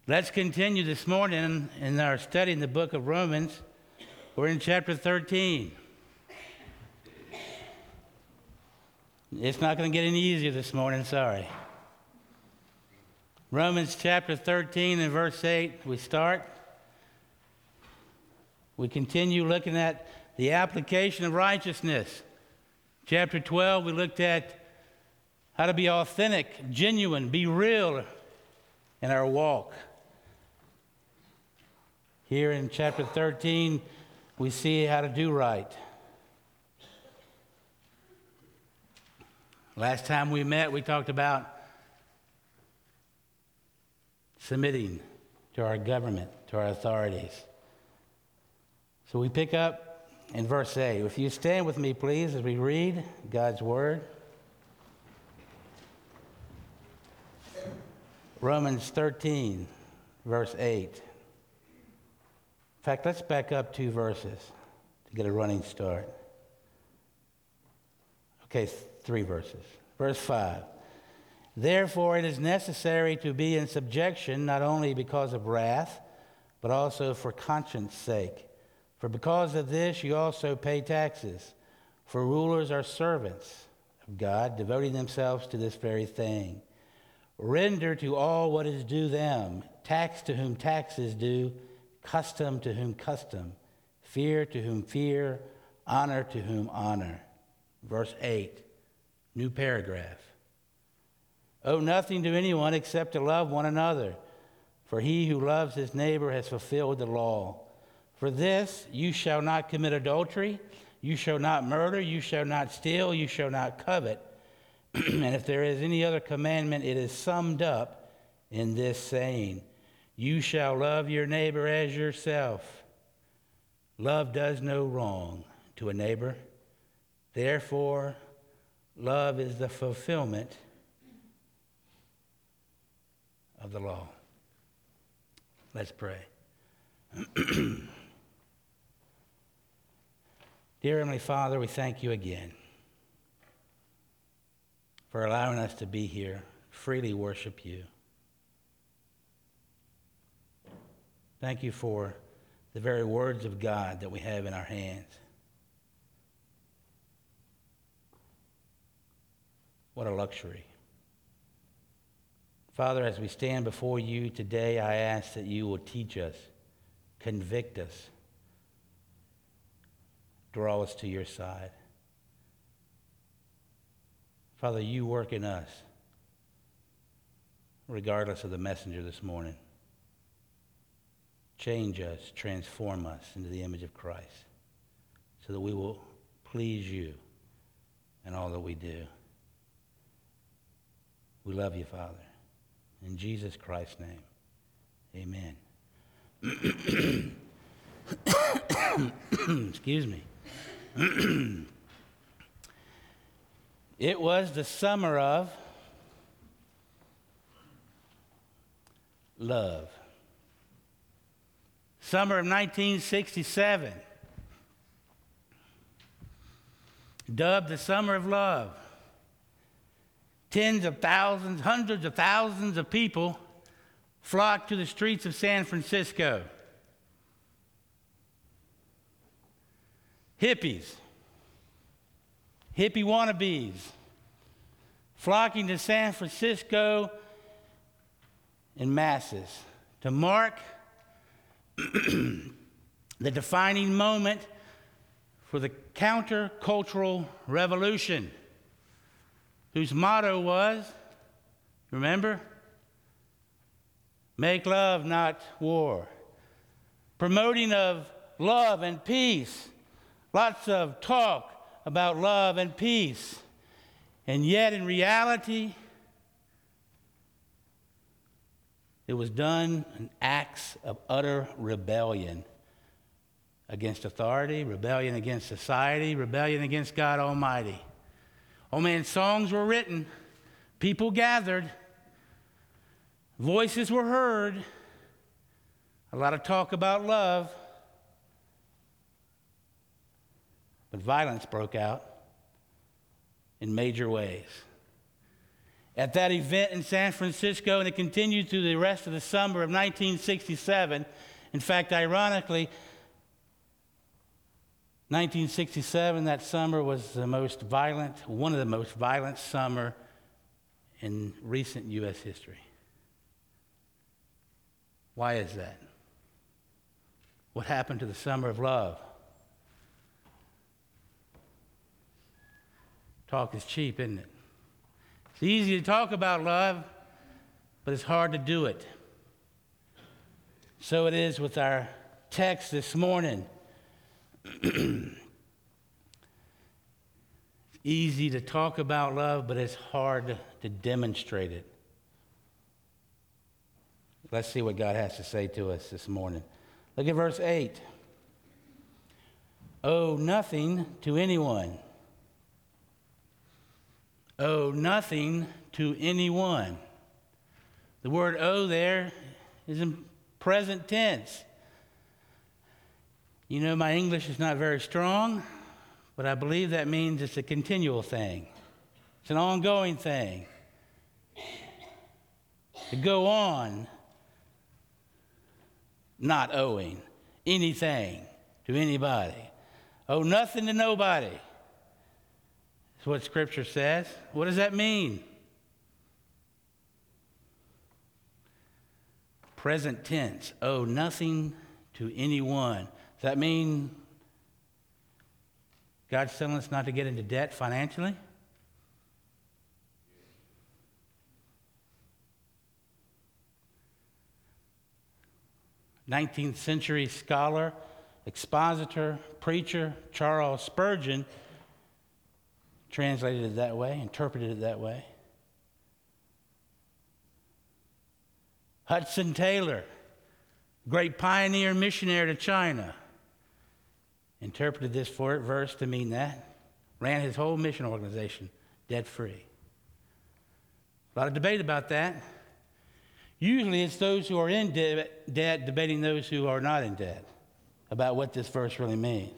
Let's continue this morning in our study in the book of Romans. We're in chapter 13. It's not going to get any easier this morning, sorry. Romans chapter 13 and verse 8, we start. We continue looking at the application of righteousness. Chapter 12, we looked at how to be authentic, genuine, be real in our walk. Here in chapter 13, we see how to do right. Last time we met, we talked about submitting to our government, to our authorities. So we pick up in verse 8. If you stand with me, please, as we read God's word. Romans 13, verse 8. In fact, let's back up 2 verses to get a running start. Okay, 3 verses. Verse 5. Therefore, it is necessary to be in subjection, not only because of wrath, but also for conscience sake. For because of this you also pay taxes. For rulers are servants of God, devoting themselves to this very thing. Render to all what is due them, tax to whom tax is due, custom to whom custom, fear to whom fear, honor to whom honor. Verse 8, new paragraph. Owe nothing to anyone except to love one another, for he who loves his neighbor has fulfilled the law. For this, you shall not commit adultery, you shall not murder, you shall not steal, you shall not covet. And if there is any other commandment, it is summed up in this saying, you shall love your neighbor as yourself. Love does no wrong to a neighbor. Therefore, love is the fulfillment of the law. Let's pray. Dear Heavenly Father, we thank you again for allowing us to be here, freely worship you. Thank you for the very words of God that we have in our hands. What a luxury. Father, as we stand before you today, I ask that you will teach us, convict us, draw us to your side. Father, you work in us, regardless of the messenger this morning. Change us, transform us into the image of Christ, so that we will please you in all that we do. We love you, Father. In Jesus Christ's name, amen. Excuse me. It was the summer of love. Summer of 1967. Dubbed the Summer of Love. Tens of thousands, hundreds of thousands of people flocked to the streets of San Francisco. Hippies, hippie wannabes, flocking to San Francisco in masses to mark the defining moment for the countercultural revolution, whose motto was, remember? Make love, not war. Promoting of love and peace. Lots of talk about love and peace. And yet, in reality, it was done in acts of utter rebellion against authority, rebellion against society, rebellion against God Almighty. Oh man, songs were written, people gathered, voices were heard, a lot of talk about love, but violence broke out in major ways. At that event in San Francisco, and it continued through the rest of the summer of 1967. In fact, ironically, 1967, that summer was one of the most violent summer in recent U.S. history. Why is that? What happened to the summer of love? Talk is cheap, isn't it? It's easy to talk about love, but it's hard to do it. So it is with our text this morning. It's easy to talk about love, but it's hard to demonstrate it. Let's see what God has to say to us this morning. Look at verse 8. Owe nothing to anyone. Owe nothing to anyone. The word owe there is in present tense. You know, my English is not very strong, but I believe that means it's a continual thing. It's an ongoing thing. To go on not owing anything to anybody. Owe nothing to nobody. That's what Scripture says. What does that mean? Present tense. Owe nothing to anyone. Does that mean God's telling us not to get into debt financially? '19th century scholar, expositor, preacher Charles Spurgeon translated it that way, interpreted it that way. Hudson Taylor, great pioneer missionary to China, interpreted this verse to mean that. Ran his whole mission organization debt-free. A lot of debate about that. Usually it's those who are in debt debating those who are not in debt about what this verse really means.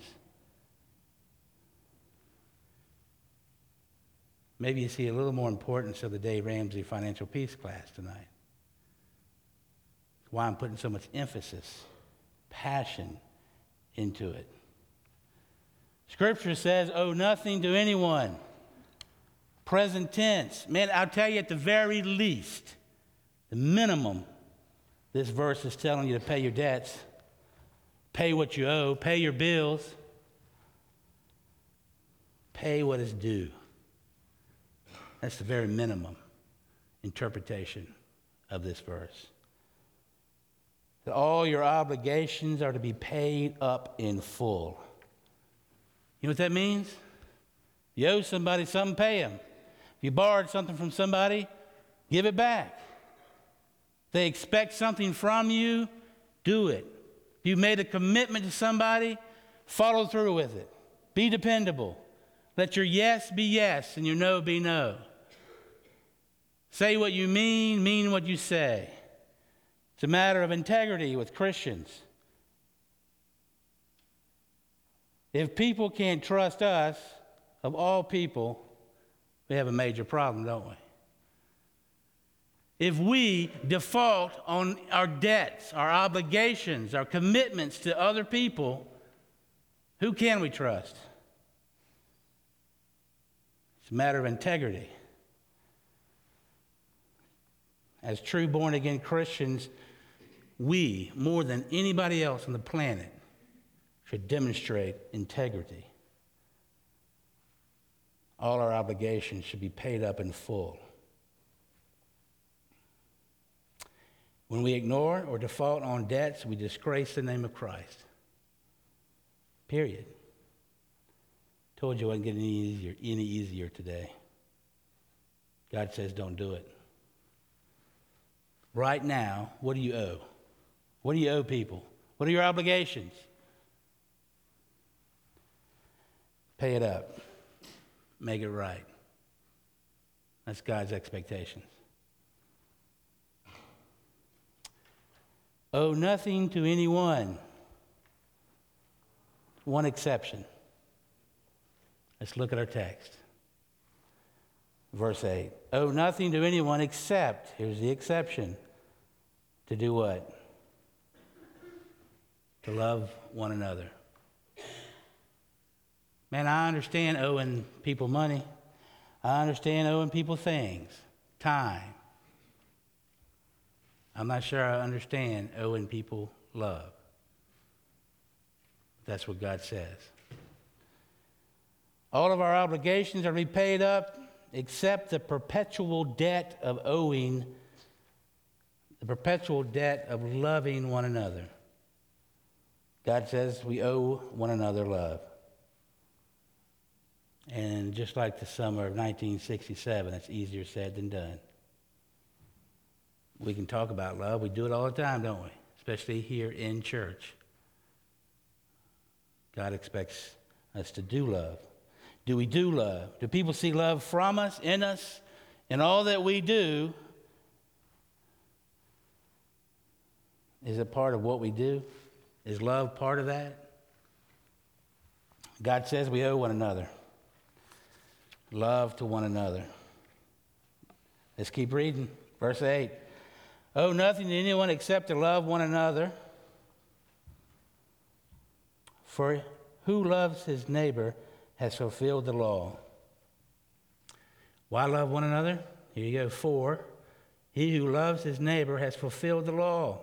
Maybe you see a little more importance of the Dave Ramsey Financial Peace class tonight. That's why I'm putting so much emphasis, passion into it. Scripture says, owe nothing to anyone. Present tense. Man, I'll tell you at the very least, the minimum, this verse is telling you to pay your debts, pay what you owe, pay your bills, pay what is due. That's the very minimum interpretation of this verse. That all your obligations are to be paid up in full. You know what that means? You owe somebody something, pay them. If you borrowed something from somebody, give it back. If they expect something from you, do it. If you made a commitment to somebody, follow through with it. Be dependable. Let your yes be yes and your no be no. Say what you mean what you say. It's a matter of integrity with Christians. If people can't trust us, of all people, we have a major problem, don't we? If we default on our debts, our obligations, our commitments to other people, who can we trust? It's a matter of integrity. As true born-again Christians, we, more than anybody else on the planet, should demonstrate integrity. All our obligations should be paid up in full. When we ignore or default on debts, we disgrace the name of Christ. Period. Told you it wasn't getting any easier today. God says don't do it. Right now, what do you owe? What do you owe people? What are your obligations? Pay it up. Make it right. That's God's expectations. Owe nothing to anyone. One exception. Let's look at our text. Verse 8. Owe nothing to anyone except, here's the exception, to do what? To love one another. Man, I understand owing people money. I understand owing people things, time. I'm not sure I understand owing people love. That's what God says. All of our obligations are to be paid up except the perpetual debt of owing, the perpetual debt of loving one another. God says we owe one another love. And just like the summer of 1967, it's easier said than done. We can talk about love. We do it all the time, don't we? Especially here in church. God expects us to do love. Do we do love? Do people see love from us, in us, in all that we do? Is it part of what we do? Is love part of that? God says we owe one another. Love to one another. Let's keep reading. Verse 8. Owe nothing to anyone except to love one another. For who loves his neighbor has fulfilled the law. Why love one another? Here you go. For he who loves his neighbor has fulfilled the law.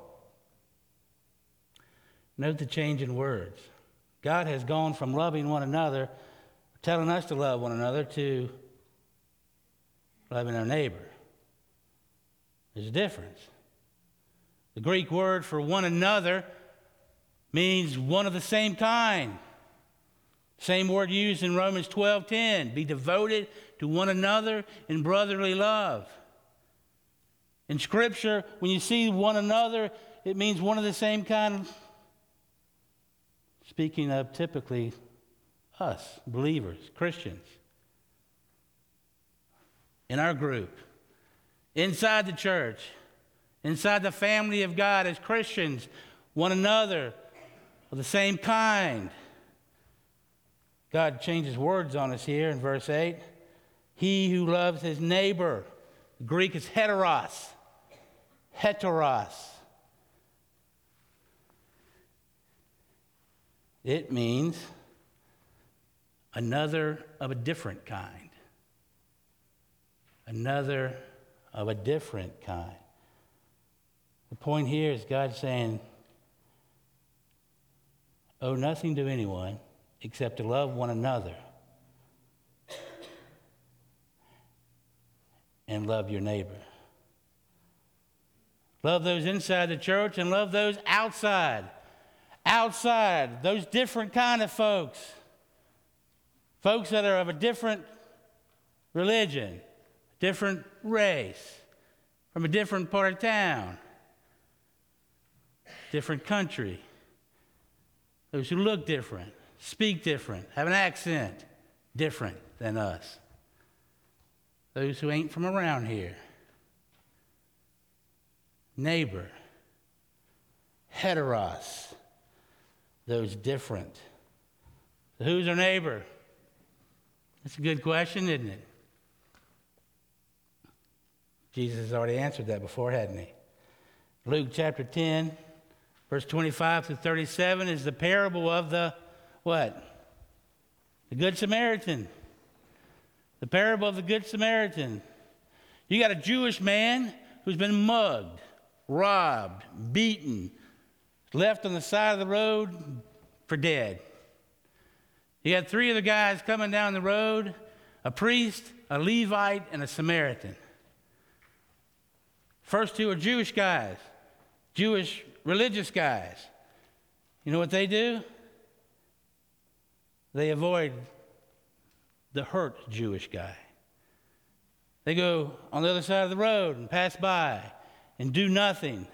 Note the change in words. God has gone from loving one another, telling us to love one another, to loving our neighbor. There's a difference. The Greek word for one another means one of the same kind. Same word used in Romans 12:10. Be devoted to one another in brotherly love. In Scripture, when you see one another, it means one of the same kind. Speaking of typically us, believers, Christians. In our group, inside the church, inside the family of God as Christians, one another of the same kind. God changes words on us here in verse 8. He who loves his neighbor. The Greek is heteros. Heteros. It means another of a different kind. Another of a different kind. The point here is God saying, owe nothing to anyone except to love one another and love your neighbor. Love those inside the church and love those outside. Outside, those different kind of folks. Folks that are of a different religion, different race, from a different part of town, different country. Those who look different, speak different, have an accent different than us. Those who ain't from around here. Neighbor. Heteros. Those different. So who's our neighbor? That's a good question, isn't it? Jesus has already answered that before, hadn't he? Luke chapter 10, verse 25 through 37 is the parable of the what? The Good Samaritan. The parable of the Good Samaritan. You got a Jewish man who's been mugged, robbed, beaten, left on the side of the road for dead. You had three other guys coming down the road, a priest, a Levite, and a Samaritan. First two are Jewish guys, Jewish religious guys. You know what they do? They avoid the hurt Jewish guy. They go on the other side of the road and pass by and do nothing.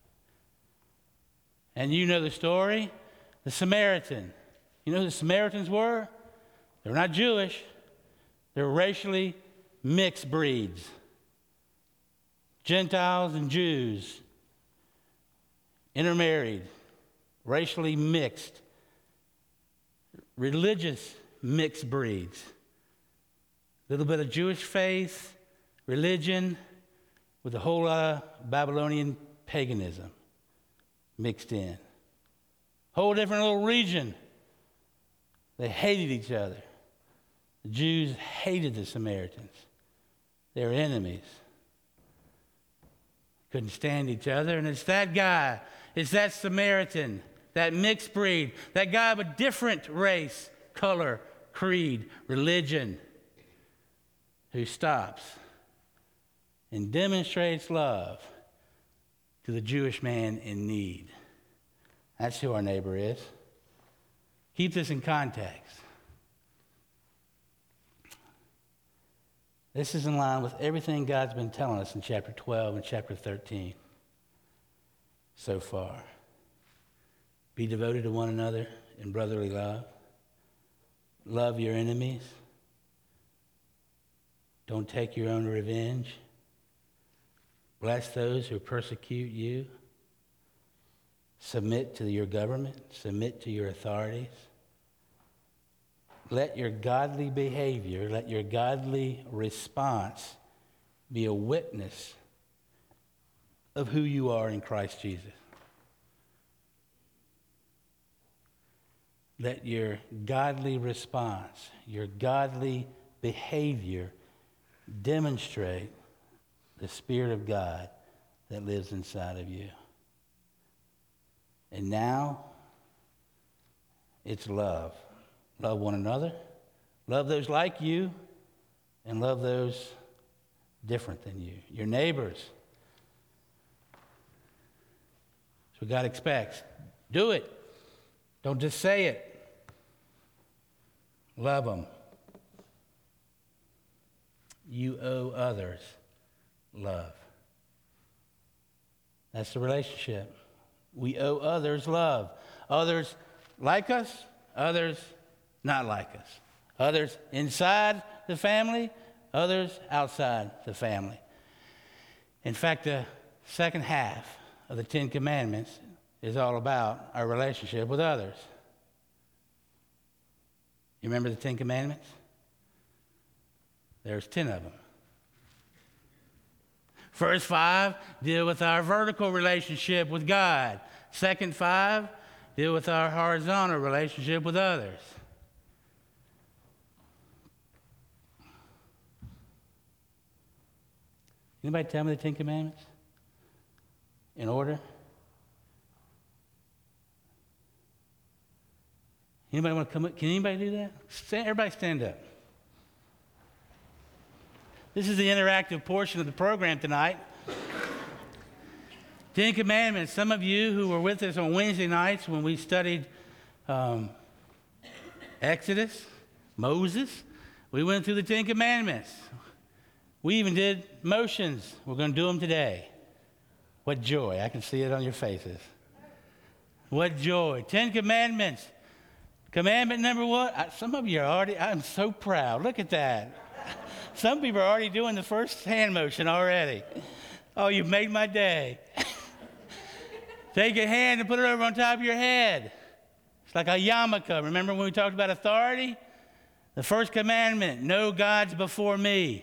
And you know the story. The Samaritan. You know who the Samaritans were? They were not Jewish. They were racially mixed breeds. Gentiles and Jews. Intermarried. Racially mixed. Religious mixed breeds. little bit of Jewish faith, religion, with a whole lot of Babylonian paganism mixed in. Whole different little region. They hated each other. The Jews hated the Samaritans. They were enemies. Couldn't stand each other. And it's that guy, it's that Samaritan, that mixed breed, that guy of a different race, color, creed, religion, who stops and demonstrates love to the Jewish man in need. That's who our neighbor is. Keep this in context. This is in line with everything God's been telling us in chapter 12 and chapter 13 so far. Be devoted to one another in brotherly love. Love your enemies. Don't take your own revenge. Bless those who persecute you. Submit to your government. Submit to your authorities. Let your godly behavior, let your godly response be a witness of who you are in Christ Jesus. Let your godly response, your godly behavior demonstrate the Spirit of God that lives inside of you. And now, it's love. Love one another, love those like you, and love those different than you, your neighbors. That's what God expects. Do it. Don't just say it. Love them. You owe others love. That's the relationship. We owe others love. Others like us, others not like us. Others inside the family, others outside the family. In fact, the second half of the Ten Commandments is all about our relationship with others. You remember the Ten Commandments? There's 10 of them. First 5 deal with our vertical relationship with God. Second 5 deal with our horizontal relationship with others. Anybody tell me the Ten Commandments? In order? Anybody want to come up? Can anybody do that? Everybody stand up. This is the interactive portion of the program tonight. Ten Commandments. Some of you who were with us on Wednesday nights when we studied Exodus, Moses, we went through the Ten Commandments. We even did motions. We're going to do them today. What joy. I can see it on your faces. What joy. 10 Commandments. Commandment number 1. Some of you are already, I'm so proud. Look at that. Some people are already doing the first hand motion already. Oh, you've made my day. Take your hand and put it over on top of your head. It's like a yarmulke. Remember when we talked about authority? The first commandment, no gods before me.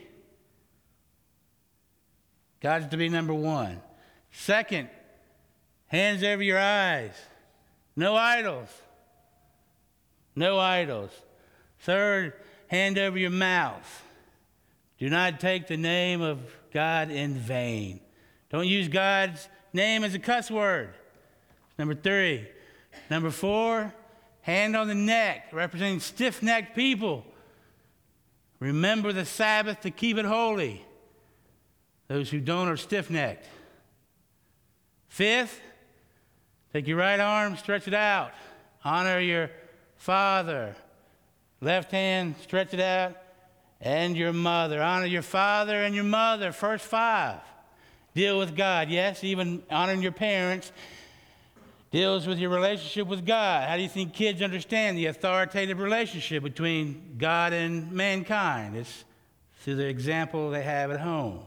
God's to be number 1. Second, hands over your eyes. No idols. No idols. Third, hand over your mouth. Do not take the name of God in vain. Don't use God's name as a cuss word. Number 3. Number 4, hand on the neck, representing stiff-necked people. Remember the Sabbath to keep it holy. Those who don't are stiff-necked. 5th, take your right arm, stretch it out. Honor your father. Left hand, stretch it out. And your mother. Honor your father and your mother. First 5. Deal with God. Yes, even honoring your parents deals with your relationship with God. How do you think kids understand the authoritative relationship between God and mankind? It's through the example they have at home.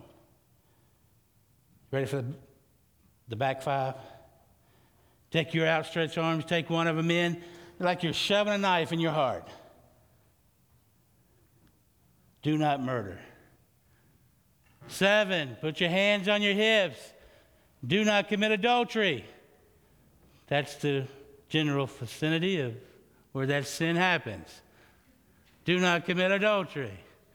Ready for the back 5? Take your outstretched arms, take one of them in, like you're shoving a knife in your heart. Do not murder. 7, put your hands on your hips. Do not commit adultery. That's the general vicinity of where that sin happens. Do not commit adultery.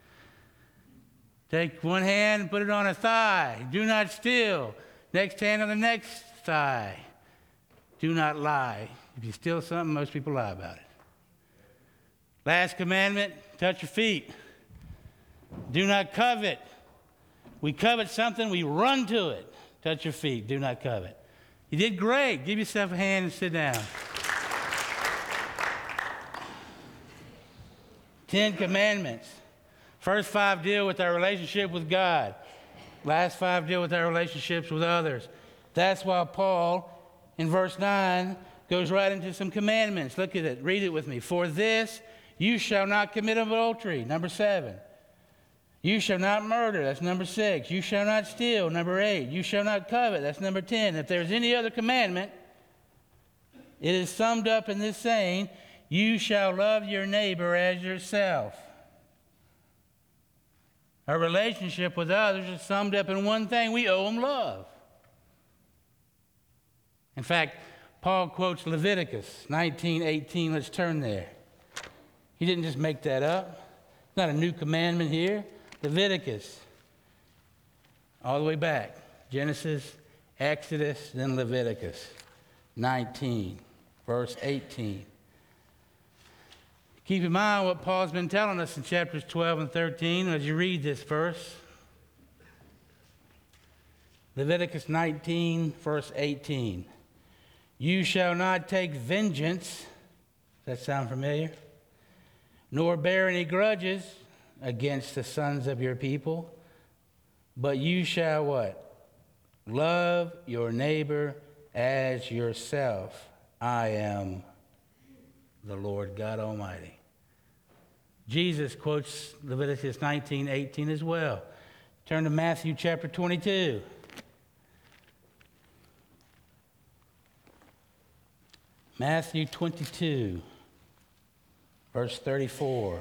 Take one hand and put it on a thigh. Do not steal. Next hand on the next thigh. Do not lie. If you steal something, most people lie about it. Last commandment, touch your feet. Do not covet. We covet something, we run to it. Touch your feet. Do not covet. You did great. Give yourself a hand and sit down. 10 commandments. First 5 deal with our relationship with God. Last 5 deal with our relationships with others. That's why Paul, in verse 9, goes right into some commandments. Look at it. Read it with me. For this, you shall not commit adultery. Number 7. You shall not murder. That's number 6. You shall not steal. Number 8. You shall not covet. That's number 10. If there's any other commandment, it is summed up in this saying, you shall love your neighbor as yourself. Our relationship with others is summed up in one thing. We owe them love. In fact, Paul quotes Leviticus 19:18. Let's turn there. He didn't just make that up. It's not a new commandment here. Leviticus, all the way back. Genesis, Exodus, then Leviticus 19, verse 18. Keep in mind what Paul's been telling us in chapters 12 and 13 as you read this verse. Leviticus 19, verse 18. You shall not take vengeance. Does that sound familiar? Nor bear any grudges against the sons of your people, but you shall what? Love your neighbor as yourself. I am the Lord God Almighty. Jesus quotes Leviticus 19:18 as well. Turn to Matthew chapter 22. Matthew 22, verse 34.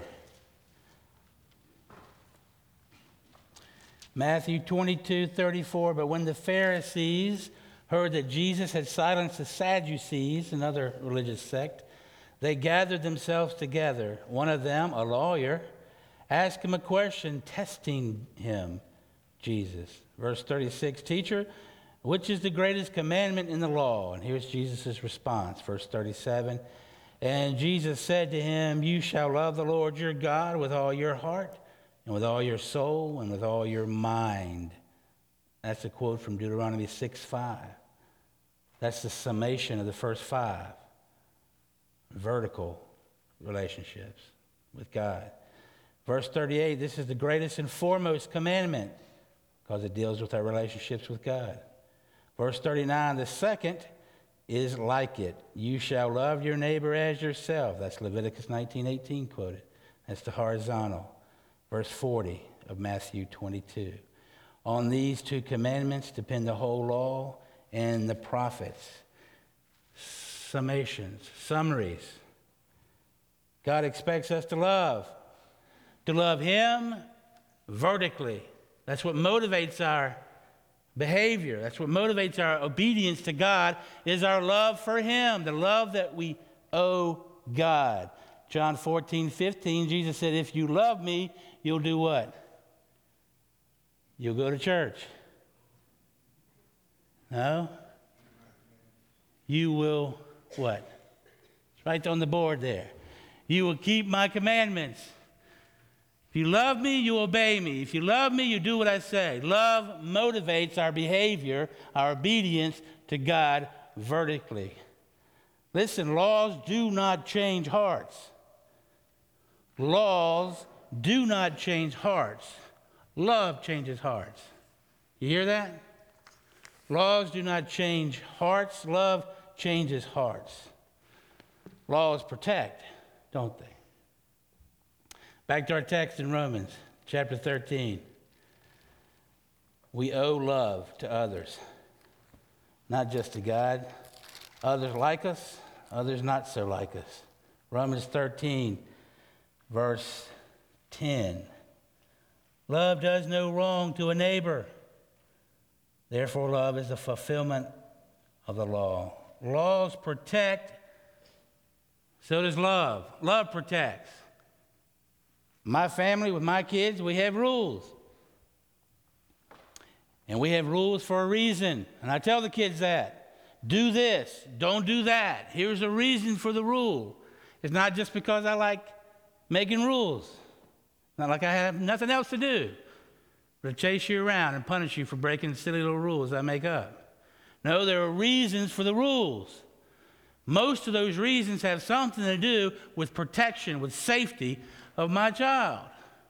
Matthew 22:34. But when the Pharisees heard that Jesus had silenced the Sadducees, another religious sect, they gathered themselves together. One of them, a lawyer, asked him a question, testing him, Jesus. Verse 36, Teacher, which is the greatest commandment in the law? And here's Jesus' response, verse 37. And Jesus said to him, you shall love the Lord your God with all your heart, and with all your soul, and with all your mind. That's a quote from Deuteronomy 6:5. That's the summation of the first 5 vertical relationships with God. Verse 38, this is the greatest and foremost commandment because it deals with our relationships with God. Verse 39, the second is like it. You shall love your neighbor as yourself. That's Leviticus 19:18 quoted. That's the horizontal. Verse 40 of Matthew 22. On these 2 commandments depend the whole law and the prophets. Summations, summaries. God expects us to love Him vertically. That's what motivates our behavior. That's what motivates our obedience to God, is our love for Him, the love that we owe God. John 14:15, Jesus said, if you love me, you'll do what? You'll go to church. No? You will what? It's right on the board there. You will keep my commandments. If you love me, you obey me. If you love me, you do what I say. Love motivates our behavior, our obedience to God vertically. Listen, laws do not change hearts. Laws do not change hearts. Love changes hearts. You hear that? Laws do not change hearts. Love changes hearts. Laws protect, don't they? Back to our text in Romans chapter 13. We owe love to others, not just to God. Others like us, others not so like us. Romans 13, verse 10. Love does no wrong to a neighbor. Therefore, love is the fulfillment of the law. Laws protect, so does love. Love protects. My family, with my kids, we have rules. And we have rules for a reason. And I tell the kids that. Do this. Don't do that. Here's a reason for the rule. It's not just because I like making rules. Not like I have nothing else to do but to chase you around and punish you for breaking silly little rules I make up. No, there are reasons for the rules. Most of those reasons have something to do with protection, with safety of my child.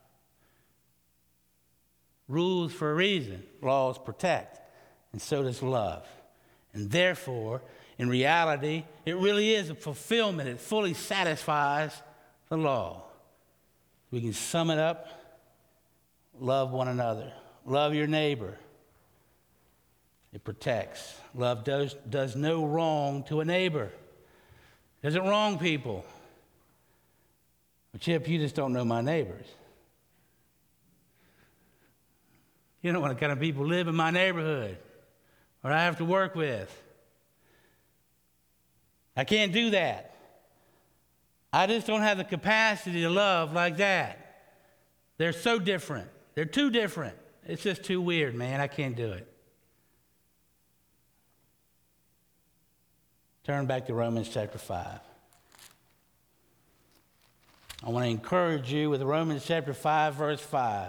Rules for a reason. Laws protect. And so does love. And therefore, in reality, it really is a fulfillment. It fully satisfies the law. We can sum it up. Love one another. Love your neighbor. It protects. Love does no wrong to a neighbor. Doesn't wrong people. But Chip, you just don't know my neighbors. You don't know what kind of people live in my neighborhood or I have to work with. I can't do that. I just don't have the capacity to love like that. They're so different. They're too different. It's just too weird, man. I can't do it. Turn back to Romans chapter 5. I want to encourage you with Romans chapter 5, verse 5.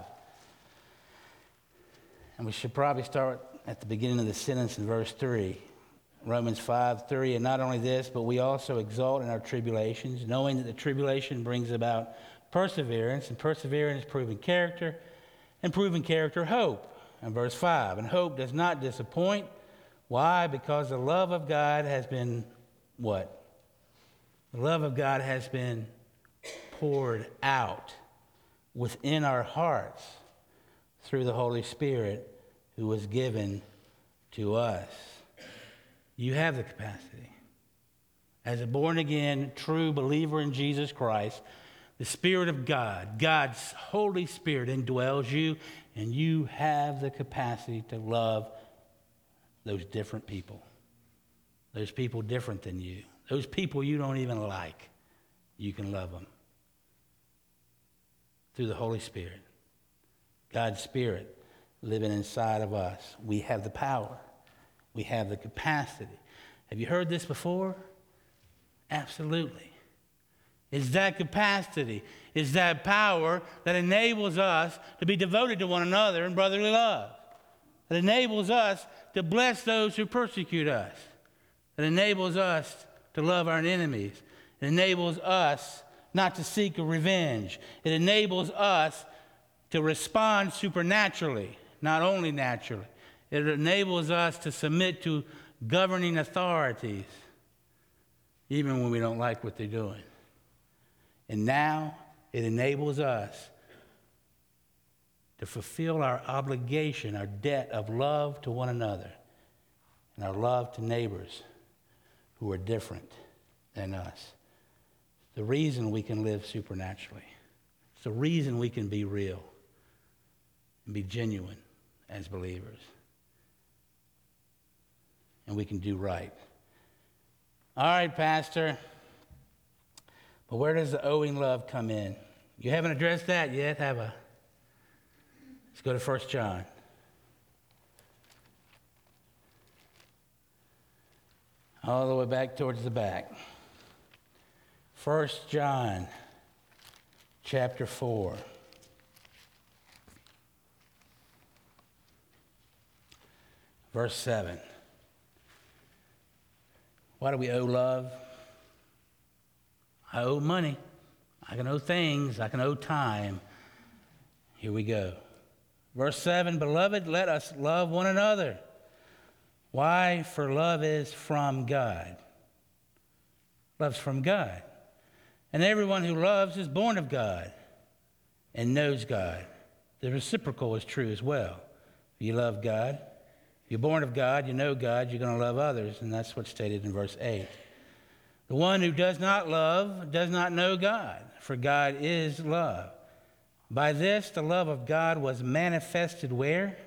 And we should probably start at the beginning of the sentence in verse 3. Romans 5:3, and not only this, but we also exult in our tribulations, knowing that the tribulation brings about perseverance, and perseverance proven character, and proven character hope. And verse 5, and hope does not disappoint. Why? Because the love of God has been what? The love of God has been poured out within our hearts through the Holy Spirit who was given to us. You have the capacity. As a born-again, true believer in Jesus Christ, the Spirit of God, God's Holy Spirit indwells you, and you have the capacity to love those different people. Those people different than you. Those people you don't even like. You can love them. Through the Holy Spirit. God's Spirit living inside of us. We have the power. We have the capacity. Have you heard this before? Absolutely. It's that capacity, it's that power that enables us to be devoted to one another in brotherly love. That enables us to bless those who persecute us. That enables us to love our enemies. It enables us not to seek a revenge. It enables us to respond supernaturally, not only naturally. It enables us to submit to governing authorities, even when we don't like what they're doing. And now it enables us to fulfill our obligation, our debt of love to one another, and our love to neighbors who are different than us. The reason we can live supernaturally. It's the reason we can be real and be genuine as believers. And we can do right. All right, Pastor. But where does the owing love come in? You haven't addressed that yet, have I? Let's go to 1 John. All the way back towards the back. 1 John chapter 4. Verse 7. Why do we owe love? I owe money. I can owe things. I can owe time. Here we go. Verse 7, Beloved, let us love one another. Why? For love is from God. Love's from God. And everyone who loves is born of God and knows God. The reciprocal is true as well. If you love God, if you're born of God, you know God, you're going to love others. And that's what's stated in verse 8. The one who does not love does not know God, for God is love. By this, the love of God was manifested where?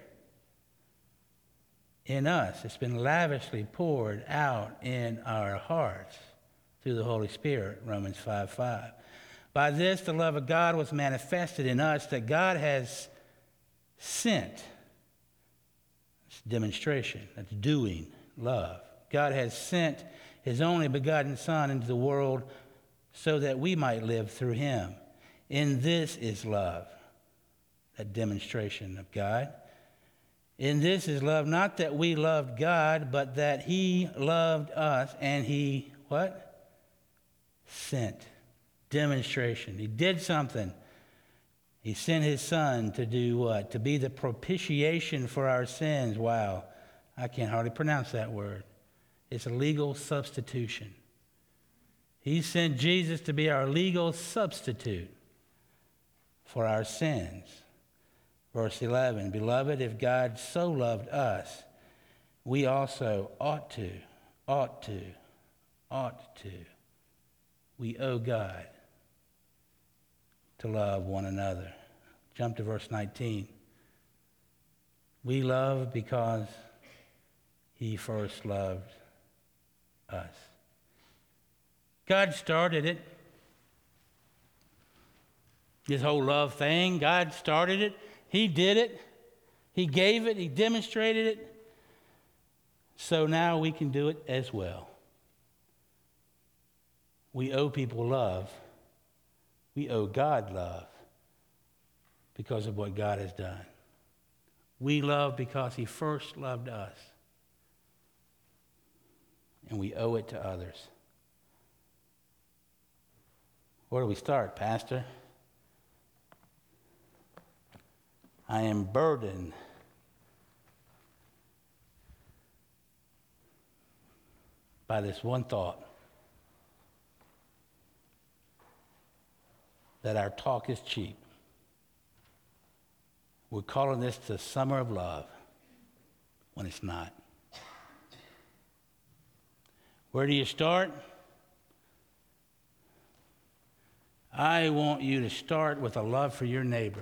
In us. It's been lavishly poured out in our hearts through the Holy Spirit, Romans 5:5. By this, the love of God was manifested in us, that God has sent. It's demonstration. That's doing love. God has sent his only begotten Son into the world so that we might live through him. In this is love, that demonstration of God. In this is love, not that we loved God, but that he loved us, and he, what? Sent. Demonstration. He did something. He sent his Son to do what? To be the propitiation for our sins. Wow, I can't hardly pronounce that word. It's a legal substitution. He sent Jesus to be our legal substitute for our sins. Verse 11, beloved, if God so loved us, we also ought to. We owe God to love one another. Jump to verse 19. We love because he first loved us. God started it. This whole love thing, God started it. He did it. He gave it. He demonstrated it. So now we can do it as well. We owe people love. We owe God love because of what God has done. We love because he first loved us. And we owe it to others. Where do we start, Pastor? I am burdened by this one thought, that our talk is cheap. We're calling this the summer of love when it's not. Where do you start? I want you to start with a love for your neighbor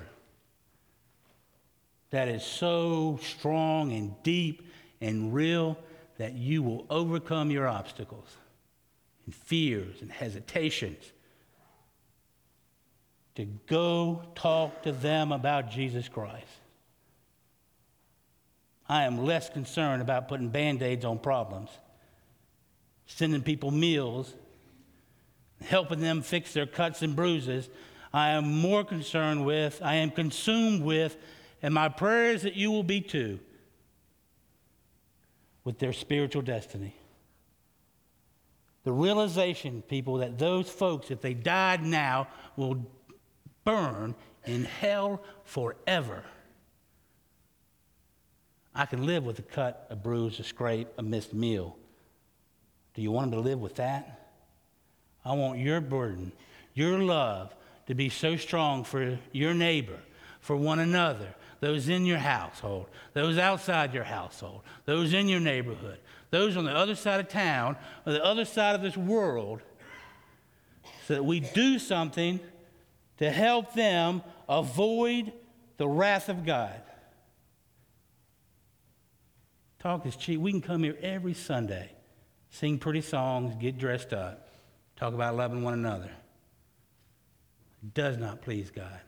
that is so strong and deep and real that you will overcome your obstacles and fears and hesitations to go talk to them about Jesus Christ. I am less concerned about putting Band-Aids on problems, sending people meals, helping them fix their cuts and bruises. I am more concerned with, I am consumed with, and my prayer is that you will be too, with their spiritual destiny. The realization, people, that those folks, if they died now, will burn in hell forever. I can live with a cut, a bruise, a scrape, a missed meal. Do you want them to live with that? I want your burden, your love, to be so strong for your neighbor, for one another, those in your household, those outside your household, those in your neighborhood, those on the other side of town, or the other side of this world, so that we do something to help them avoid the wrath of God. Talk is cheap. We can come here every Sunday, sing pretty songs, get dressed up, talk about loving one another. It does not please God.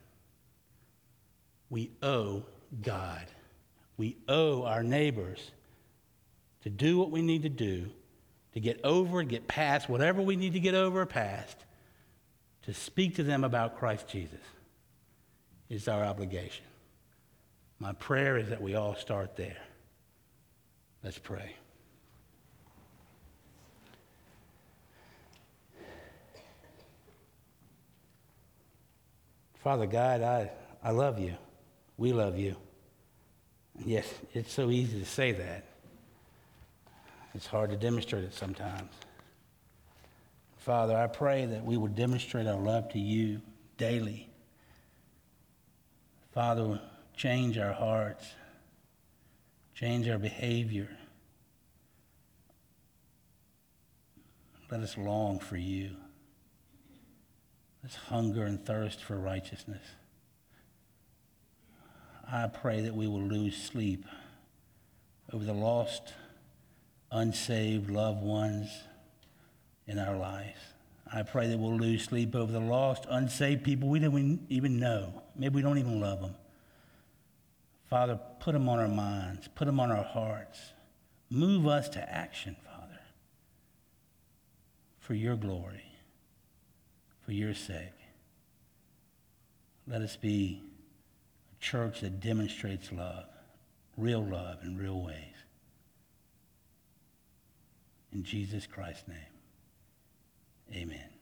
We owe God. We owe our neighbors to do what we need to do, to get over and get past whatever we need to get over or past, to speak to them about Christ Jesus. It's our obligation. My prayer is that we all start there. Let's pray. Father God, I love you. We love you. Yes, it's so easy to say that. It's hard to demonstrate it sometimes. Father, I pray that we will demonstrate our love to you daily. Father, change our hearts, change our behavior. Let us long for you. Let's hunger and thirst for righteousness. I pray that we will lose sleep over the lost, unsaved loved ones in our lives. I pray that we'll lose sleep over the lost, unsaved people we don't even know. Maybe we don't even love them. Father, put them on our minds, put them on our hearts. Move us to action, Father, for your glory, for your sake. Let us be a church that demonstrates love in real ways. In Jesus Christ's name, amen.